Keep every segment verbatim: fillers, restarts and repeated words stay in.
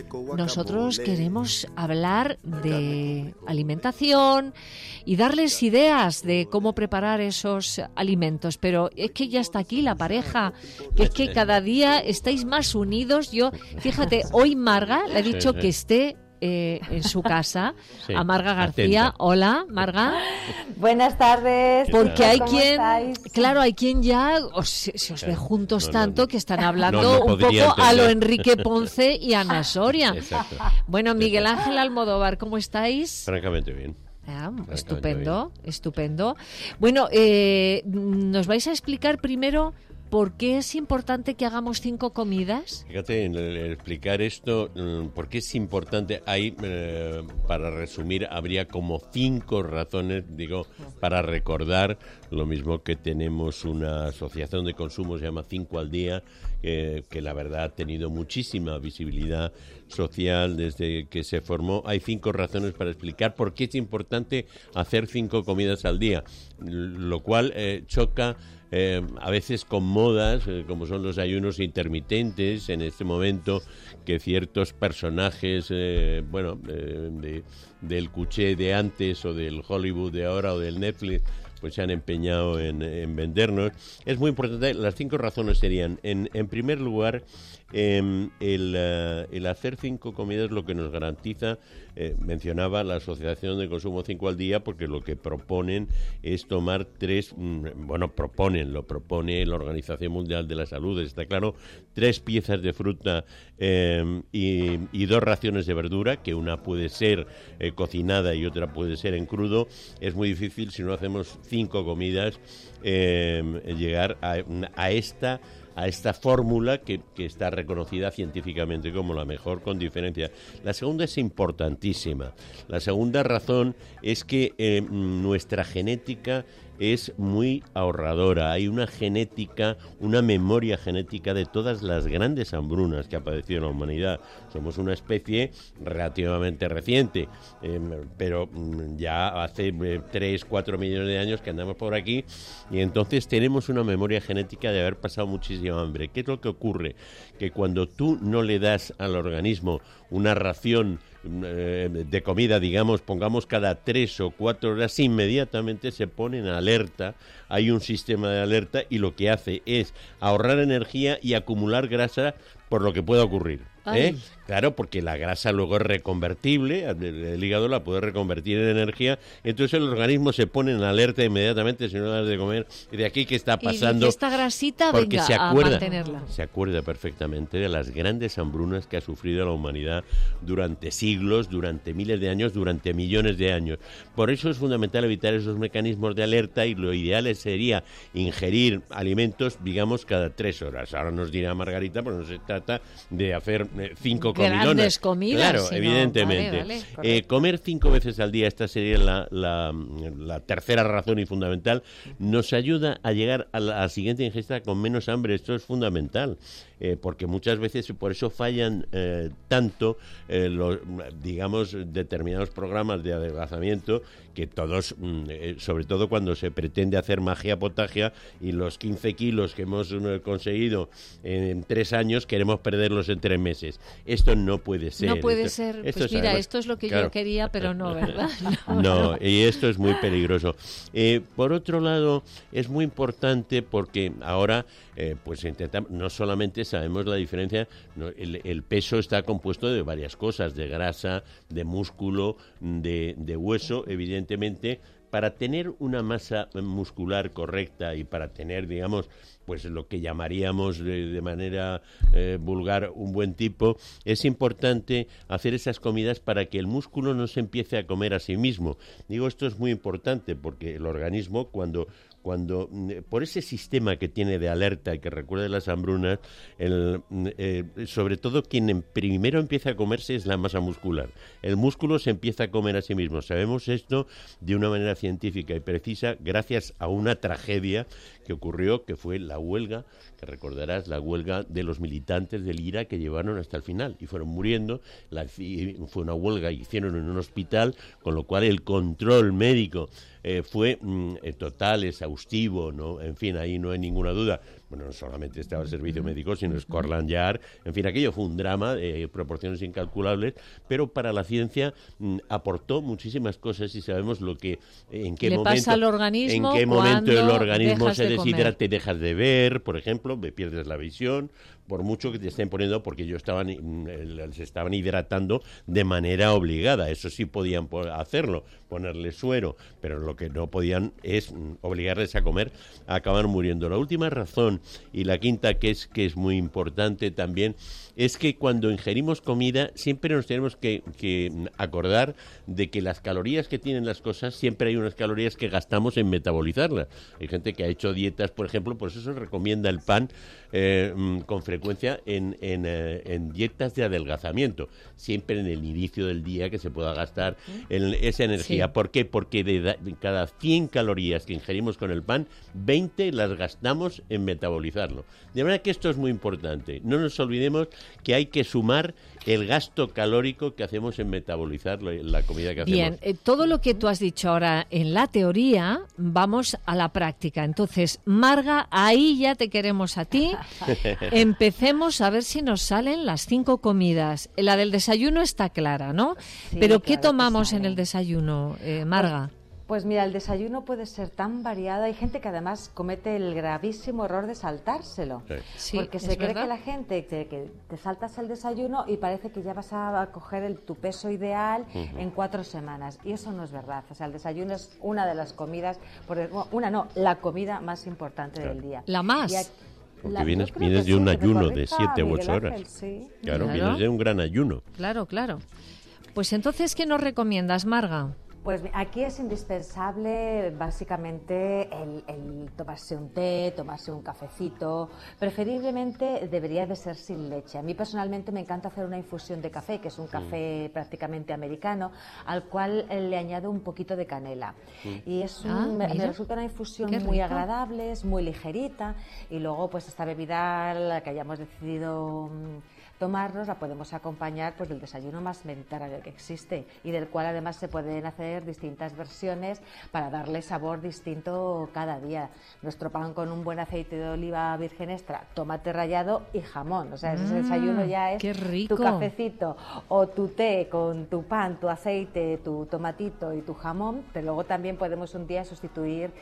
Nosotros queremos hablar de alimentación y darles ideas de cómo preparar esos alimentos, pero es que ya está aquí la pareja, que es que cada día estáis más unidos. Yo, fíjate, hoy Marga le he dicho que esté Eh, en su casa, sí, a Marga García. Atenta. Hola, Marga. Buenas tardes. Porque hay ¿Cómo quien, estáis? Claro, hay quien ya os, se os ve juntos no, tanto no, que están hablando no, no un poco entender. a lo Enrique Ponce y Ana Soria. Exacto. Bueno, Miguel Ángel Almodóvar, ¿cómo estáis? Francamente bien. Ah, estupendo, estupendo. Bueno, eh, nos vais a explicar primero ¿por qué es importante que hagamos cinco comidas? Fíjate, en el, el explicar esto, ¿por qué es importante? Ahí, eh, para resumir, habría como cinco razones, digo, para recordar lo mismo que tenemos una asociación de consumo, se llama Cinco al Día, eh, que la verdad ha tenido muchísima visibilidad social desde que se formó. Hay cinco razones para explicar por qué es importante hacer cinco comidas al día, lo cual eh, choca Eh, a veces con modas, eh, como son los ayunos intermitentes, en este momento que ciertos personajes, eh, bueno, eh, de, del cuché de antes o del Hollywood de ahora o del Netflix, pues se han empeñado en, en vendernos. Es muy importante, las cinco razones serían, en, en primer lugar, eh, el, uh, el hacer cinco comidas lo que nos garantiza, eh, mencionaba la Asociación de Consumo cinco al Día, porque lo que proponen es tomar tres, mm, bueno, proponen, lo propone la Organización Mundial de la Salud, está claro, tres piezas de fruta eh, y, y dos raciones de verdura, que una puede ser eh, cocinada y otra puede ser en crudo. Es muy difícil, si no hacemos cinco comidas, eh, llegar a, a esta a esta fórmula que, que está reconocida científicamente como la mejor, con diferencia. La segunda es importantísima. La segunda razón es que eh, nuestra genética es muy ahorradora. Hay una genética, una memoria genética de todas las grandes hambrunas que ha padecido la humanidad. Somos una especie relativamente reciente, eh, pero ya hace eh, tres, cuatro millones de años que andamos por aquí, y entonces tenemos una memoria genética de haber pasado muchísima hambre. ¿Qué es lo que ocurre? Que cuando tú no le das al organismo una ración de comida, digamos, pongamos cada tres o cuatro horas, inmediatamente se pone en alerta, hay un sistema de alerta y lo que hace es ahorrar energía y acumular grasa por lo que pueda ocurrir. ¿Eh? Claro, porque la grasa luego es reconvertible, el hígado la puede reconvertir en energía, entonces el organismo se pone en alerta inmediatamente si no das de comer, y de aquí qué está pasando. Y esta grasita, porque venga, se acuerda, a mantenerla. Se acuerda perfectamente de las grandes hambrunas que ha sufrido la humanidad durante siglos, durante miles de años, durante millones de años. Por eso es fundamental evitar esos mecanismos de alerta, y lo ideal sería ingerir alimentos, digamos, cada tres horas. Ahora nos dirá Margarita, pero no se trata de hacer eh, cinco comilonas. Grandes comidas. Claro, sino, evidentemente. Vale, vale, eh, comer cinco veces al día, esta sería la, la, la tercera razón y fundamental, nos ayuda a llegar a la, a la siguiente ingesta con menos hambre. Esto es fundamental, eh, porque muchas veces por eso fallan eh, tanto eh, los, digamos, determinados programas de adelgazamiento, que todos, eh, sobre todo cuando se pretende hacer magia potagia y los quince kilos que hemos eh, conseguido en, en tres años queremos perderlos en tres meses. Esto no puede ser. No puede esto, ser. Esto pues es mira, algo, esto es lo que claro. yo quería, pero no, ¿verdad? No, no, no. Y esto es muy peligroso. Eh, por otro lado, es muy importante porque ahora, eh, pues intentamos, no solamente sabemos la diferencia, no, el, el peso está compuesto de varias cosas, de grasa, de músculo, de, de hueso, evidentemente. Para tener una masa muscular correcta y para tener, digamos, pues lo que llamaríamos de, de manera eh, vulgar un buen tipo, es importante hacer esas comidas para que el músculo no se empiece a comer a sí mismo. Digo, esto es muy importante porque el organismo, cuando cuando por ese sistema que tiene de alerta y que recuerda las hambrunas, el, eh, sobre todo quien en primero empieza a comerse es la masa muscular. El músculo se empieza a comer a sí mismo. Sabemos esto de una manera científica y precisa gracias a una tragedia que ocurrió, que fue la huelga, que recordarás, la huelga de los militantes del I R A que llevaron hasta el final y fueron muriendo. La, fue una huelga que hicieron en un hospital, con lo cual el control médico eh, fue mm, total, exhaustivo, ¿no? En fin, ahí no hay ninguna duda. bueno, no solamente estaba el servicio médico, sino Scotland Yard, en fin, aquello fue un drama de eh, proporciones incalculables, pero para la ciencia mm, aportó muchísimas cosas y sabemos lo que, en qué Le momento, pasa al organismo en qué momento el organismo dejas se de deshidrata comer. y dejas de ver, por ejemplo, pierdes la visión, por mucho que te estén poniendo, porque ellos estaban, se estaban hidratando de manera obligada. Eso sí podían hacerlo, ponerles suero, pero lo que no podían es obligarles a comer, acaban muriendo. La última razón, y la quinta, que es, que es muy importante también, es que cuando ingerimos comida siempre nos tenemos que, que acordar de que las calorías que tienen las cosas, siempre hay unas calorías que gastamos en metabolizarlas. Hay gente que ha hecho dietas, por ejemplo, por eso se recomienda el pan eh, con frecuencia en, en, eh, en dietas de adelgazamiento, siempre en el inicio del día, que se pueda gastar en esa energía. Sí. ¿Por qué? Porque de, da, de cada cien calorías que ingerimos con el pan, veinte las gastamos en metabolizarlo. De manera que esto es muy importante. No nos olvidemos que hay que sumar el gasto calórico que hacemos en metabolizar la, la comida que hacemos. Bien, eh, todo lo que tú has dicho ahora en la teoría, vamos a la práctica. Entonces, Marga, ahí ya te queremos a ti. Empecemos a ver si nos salen las cinco comidas. La del desayuno está clara, ¿no? Sí, Pero claro, ¿qué tomamos en el desayuno, eh, Marga? Pues, Pues mira, el desayuno puede ser tan variado. Hay gente que además comete el gravísimo error de saltárselo. Sí, porque se cree verdad? que la gente, que, que te saltas el desayuno y parece que ya vas a coger el, tu peso ideal uh-huh. en cuatro semanas. Y eso no es verdad. O sea, el desayuno es una de las comidas, una no, la comida más importante claro. del día. ¿La más? Aquí, Porque la, vienes, vienes de sí, un ayuno de siete u ocho horas. Ángel, sí. Claro, claro, vienes de un gran ayuno. Claro, claro. Pues entonces, ¿qué nos recomiendas, Marga? Pues aquí es indispensable básicamente el, el tomarse un té, tomarse un cafecito. Preferiblemente debería de ser sin leche. A mí personalmente me encanta hacer una infusión de café, que es un café mm. prácticamente americano, al cual le añado un poquito de canela. Mm. Y es un, ah, me, me resulta una infusión muy agradable, es muy ligerita, y luego pues esta bebida la que hayamos decidido tomarnos la podemos acompañar pues del desayuno más mediterráneo que existe y del cual además se pueden hacer distintas versiones para darle sabor distinto cada día. Nuestro pan con un buen aceite de oliva virgen extra, tomate rallado y jamón, o sea, ese mm, desayuno ya es tu cafecito o tu té con tu pan, tu aceite, tu tomatito y tu jamón, pero luego también podemos un día sustituir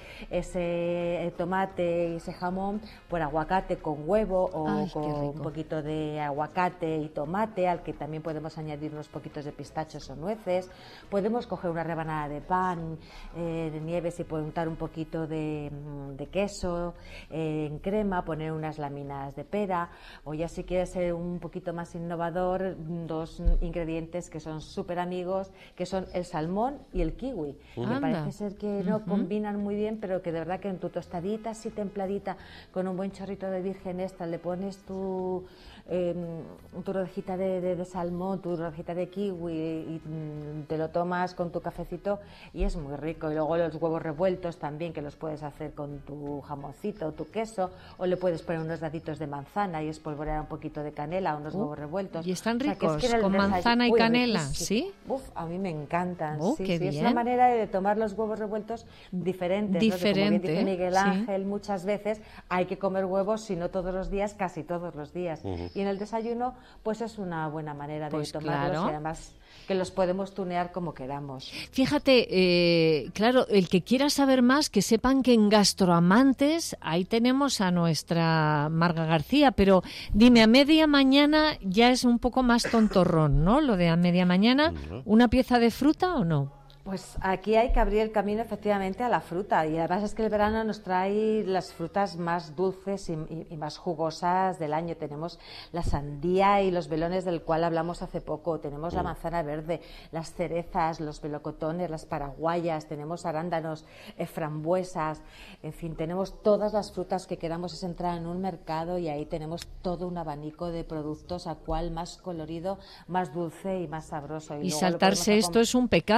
ese tomate y ese jamón por aguacate con huevo o Ay, con un poquito de aguacate y tomate, al que también podemos añadir unos poquitos de pistachos o nueces. Podemos coger una rebanada de pan eh, de nieves y untar un poquito de, de queso eh, en crema, poner unas láminas de pera, o ya si quieres ser un poquito más innovador, dos ingredientes que son súper amigos, que son el salmón y el kiwi, uh-huh. que parece ser que no uh-huh. combinan muy bien, pero que de verdad que en tu tostadita así templadita, con un buen chorrito de virgen extra, le pones tu Eh, tu rodajita de, de, de salmón, tu rodajita de kiwi y, y te lo tomas con tu cafecito y es muy rico. Y luego los huevos revueltos también, que los puedes hacer con tu jamoncito, tu queso, o le puedes poner unos daditos de manzana y espolvorear un poquito de canela, unos uh, huevos revueltos. Y están ricos, o sea, que es que con manzana y Uy, canela, ¿sí? Uf, a mí me encantan. Uh, sí, qué sí, bien. Es una manera de tomar los huevos revueltos diferentes. Diferente, ¿no? Como bien dice Miguel Ángel, sí. muchas veces hay que comer huevos, si no todos los días, casi todos los días. Uh-huh. Y en el desayuno pues es una buena manera de pues tomarlos claro. y además que los podemos tunear como queramos. Fíjate, eh, claro, el que quiera saber más, que sepan que en Gastroamantes, ahí tenemos a nuestra Marga García, pero dime, a media mañana ya es un poco más tontorrón, ¿no? Lo de a media mañana, ¿una pieza de fruta o no? Pues aquí hay que abrir el camino efectivamente a la fruta y además es que el verano nos trae las frutas más dulces y, y, y más jugosas del año. Tenemos la sandía y los melones del cual hablamos hace poco, tenemos la manzana verde, las cerezas, los melocotones, las paraguayas, tenemos arándanos, eh, frambuesas, en fin, tenemos todas las frutas que queramos. Es entrar en un mercado y ahí tenemos todo un abanico de productos a cual más colorido, más dulce y más sabroso. Y, y saltarse esto es un pecado porque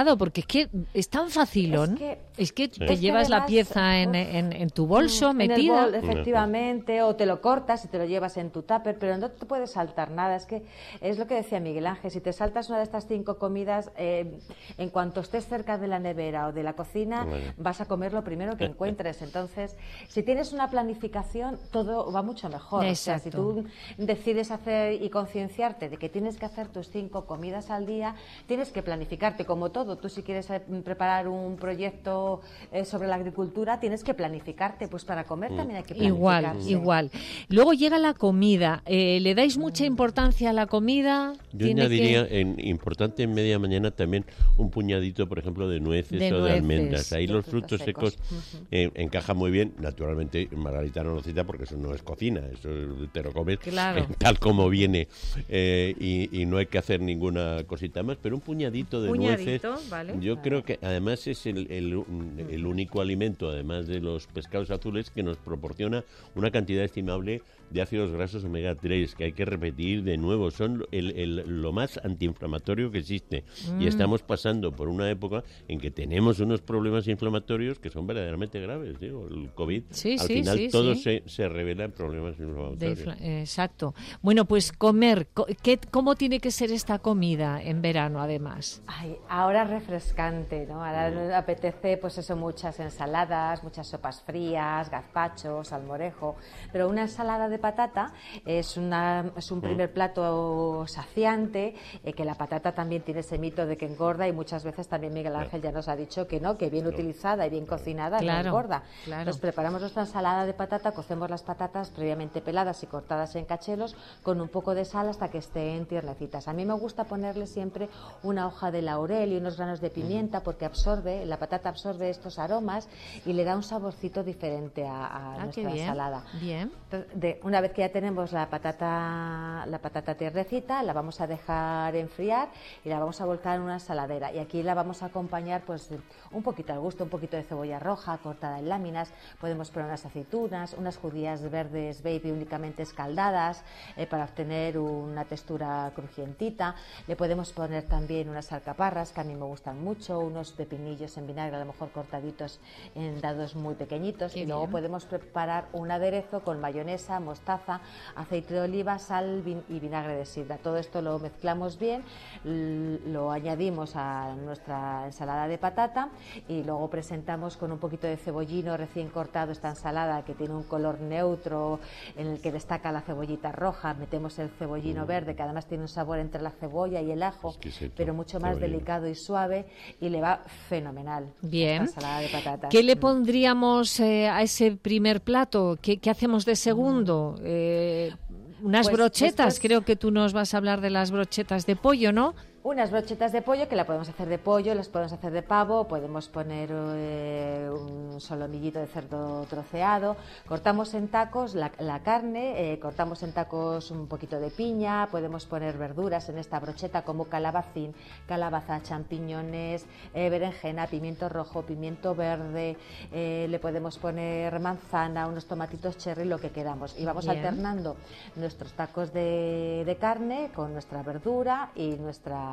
que es tan facilón. Es que, es que sí. te es llevas que la además, pieza en, uf, en, en tu bolso en metida. el bol, efectivamente, o te lo cortas y te lo llevas en tu tupper, pero no te puedes saltar nada. Es que es lo que decía Miguel Ángel, si te saltas una de estas cinco comidas, eh, en cuanto estés cerca de la nevera o de la cocina, bueno. vas a comer lo primero que encuentres. Entonces, si tienes una planificación, todo va mucho mejor. O sea, si tú decides hacer y concienciarte de que tienes que hacer tus cinco comidas al día, tienes que planificarte como todo. Tú si quieres preparar un proyecto eh, sobre la agricultura, tienes que planificarte. Pues para comer también hay que planificarse. Igual, igual. Luego llega la comida. Eh, ¿Le dais mucha importancia a la comida? Yo añadiría, que... en, importante en media mañana también un puñadito, por ejemplo, de nueces de o nueces, de almendras. Ahí los frutos secos, secos uh-huh. eh, encajan muy bien. Naturalmente, Margarita no lo cita porque eso no es cocina, eso te lo comes claro. eh, tal como viene eh, y, y no hay que hacer ninguna cosita más, pero un puñadito de puñadito, nueces, vale. yo vale. creo que además es el, el, el único alimento, además de los pescados azules, que nos proporciona una cantidad estimable de ácidos grasos omega tres, que hay que repetir de nuevo, son el, el, lo más antiinflamatorio que existe. Mm. Y estamos pasando por una época en que tenemos unos problemas inflamatorios que son verdaderamente graves. Digo, el COVID, sí, al sí, final sí, todo sí. Se, se revela en problemas inflamatorios. Infla- exacto. Bueno, pues comer, ¿qué, ¿cómo tiene que ser esta comida en verano además? Ay, ahora refrescante, ¿no? Ahora mm. nos apetece, pues eso, muchas ensaladas, muchas sopas frías, gazpacho, salmorejo, pero una ensalada de patata es, una, es un primer plato saciante, eh, que la patata también tiene ese mito de que engorda y muchas veces también Miguel Ángel ya nos ha dicho que no, que bien utilizada y bien cocinada claro, no engorda. Claro. Nos preparamos nuestra ensalada de patata, cocemos las patatas previamente peladas y cortadas en cachelos con un poco de sal hasta que estén tiernecitas. A mí me gusta ponerle siempre una hoja de laurel y unos granos de pimienta porque absorbe, la patata absorbe estos aromas y le da un saborcito diferente a, a ah, nuestra bien, ensalada. Bien. De, una vez que ya tenemos la patata, la patata tiernecita, la vamos a dejar enfriar y la vamos a volcar en una ensaladera. Y aquí la vamos a acompañar pues un poquito al gusto, un poquito de cebolla roja cortada en láminas. Podemos poner unas aceitunas, unas judías verdes baby únicamente escaldadas eh, para obtener una textura crujientita. Le podemos poner también unas alcaparras que a mí me gustan mucho, unos pepinillos en vinagre a lo mejor cortaditos en dados muy pequeñitos. Qué y bien. Luego podemos preparar un aderezo con mayonesa, mostaza, aceite de oliva, sal vin- y vinagre de sidra. Todo esto lo mezclamos bien, l- lo añadimos a nuestra ensalada de patata y luego presentamos con un poquito de cebollino recién cortado esta ensalada que tiene un color neutro en el que destaca la cebollita roja. Metemos el cebollino verde que además tiene un sabor entre la cebolla y el ajo, Exquisito. Pero mucho más cebollino. Delicado y suave y le va fenomenal. Bien. Esta ensalada de patatas. ¿Qué le pondríamos eh, a ese primer plato? ¿Qué, qué hacemos de segundo? Eh, unas pues, brochetas, después... creo que tú nos vas a hablar de las brochetas de pollo, ¿no? Unas brochetas de pollo que la podemos hacer de pollo, las podemos hacer de pavo, podemos poner eh, un solomillito de cerdo troceado, cortamos en tacos la, la carne, eh, cortamos en tacos un poquito de piña, podemos poner verduras en esta brocheta como calabacín, calabaza, champiñones, eh, berenjena, pimiento rojo, pimiento verde, eh, le podemos poner manzana, unos tomatitos cherry, lo que queramos. Y vamos Bien. alternando nuestros tacos de, de carne con nuestra verdura y nuestra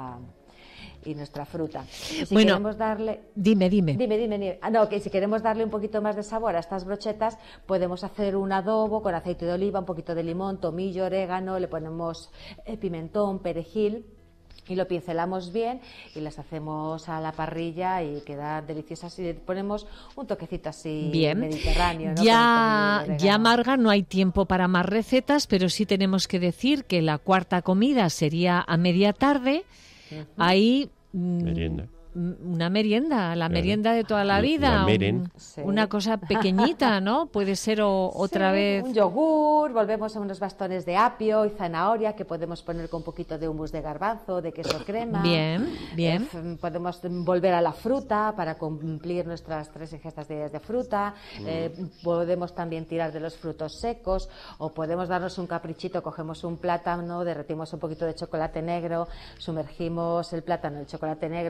y nuestra fruta. Y si bueno, queremos darle... dime, dime. Dime, dime, dime. Ah, no, que si queremos darle un poquito más de sabor a estas brochetas, podemos hacer un adobo con aceite de oliva, un poquito de limón, tomillo, orégano, le ponemos eh, pimentón, perejil y lo pincelamos bien y las hacemos a la parrilla y quedan deliciosas y le ponemos un toquecito así bien. mediterráneo, ¿no? Ya, ya, Marga, no hay tiempo para más recetas, pero sí tenemos que decir que la cuarta comida sería a media tarde. Uh-huh. Ahí merienda. Una merienda, la claro. merienda de toda la vida, la meren. un, sí. una cosa pequeñita, ¿no? Puede ser o, otra sí, vez... un yogur, volvemos a unos bastones de apio y zanahoria que podemos poner con un poquito de hummus de garbanzo, de queso crema. Bien, bien. Eh, podemos volver a la fruta para cumplir nuestras tres ingestas diarias de fruta. Mm. Eh, podemos también tirar de los frutos secos o podemos darnos un caprichito, cogemos un plátano, derretimos un poquito de chocolate negro, sumergimos el plátano en el chocolate negro, pues dejamos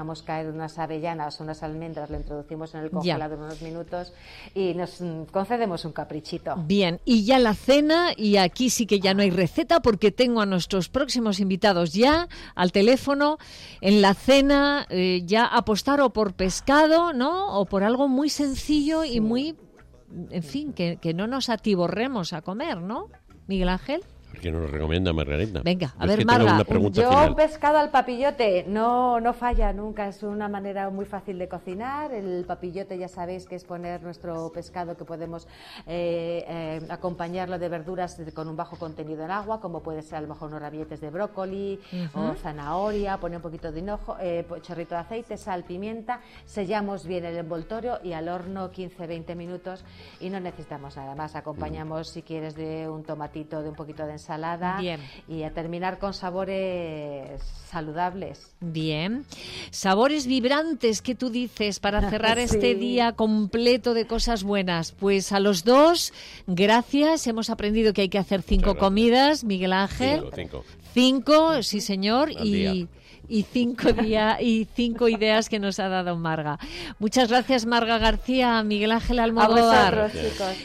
dejamos caer unas avellanas o unas almendras, lo introducimos en el congelador unos minutos y nos mm, concedemos un caprichito. Bien, y ya la cena, y aquí sí que ya no hay receta porque tengo a nuestros próximos invitados ya al teléfono. En la cena eh, ya apostar o por pescado, ¿no? O por algo muy sencillo sí. y muy, en fin, que, que no nos atiborremos a comer, ¿no? Miguel Ángel. ¿Qué nos recomienda Margarita? Venga, a es ver, que Marga. Una pregunta Yo final. pescado al papillote, no, no falla nunca, es una manera muy fácil de cocinar. El papillote ya sabéis que es poner nuestro pescado que podemos eh, eh, acompañarlo de verduras con un bajo contenido en agua, como puede ser a lo mejor unos rabietes de brócoli uh-huh. o zanahoria, poner un poquito de hinojo, eh, chorrito de aceite, sal, pimienta, sellamos bien el envoltorio y al horno quince a veinte minutos y no necesitamos nada más. Acompañamos, si quieres, de un tomatito, de un poquito de ensalada. Ensalada Bien. Y a terminar con sabores saludables. Bien. Sabores vibrantes, ¿qué tú dices para cerrar sí. este día completo de cosas buenas? Pues a los dos, gracias. Hemos aprendido que hay que hacer cinco comidas, Miguel Ángel. Cinco, cinco. Cinco, sí señor. Al y... día. Y cinco días y cinco ideas que nos ha dado Marga. Muchas gracias, Marga García, Miguel Ángel Almodóvar. A vosotros, chicos.